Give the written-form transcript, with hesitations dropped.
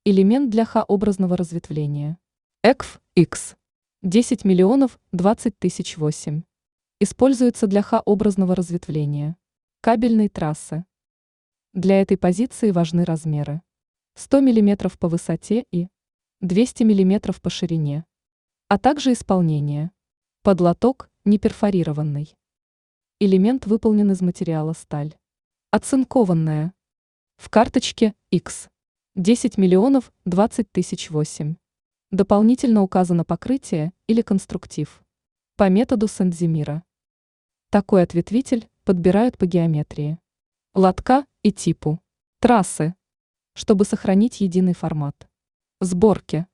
Элемент для Х-образного разветвления. ЭКФ X 10 миллионов 20 тысяч 8. Используется для Х-образного разветвления кабельной трассы. Для этой позиции важны размеры 100 мм по высоте и 200 мм по ширине, а также исполнение. Подлоток не перфорированный. Элемент выполнен из материала сталь. Оцинкованная. В карточке X 10 миллионов 20 тысяч 8. Дополнительно указано покрытие или конструктив. По методу Сандзимира. Такой ответвитель подбирают по геометрии лотка и типу трассы, чтобы сохранить единый формат сборки.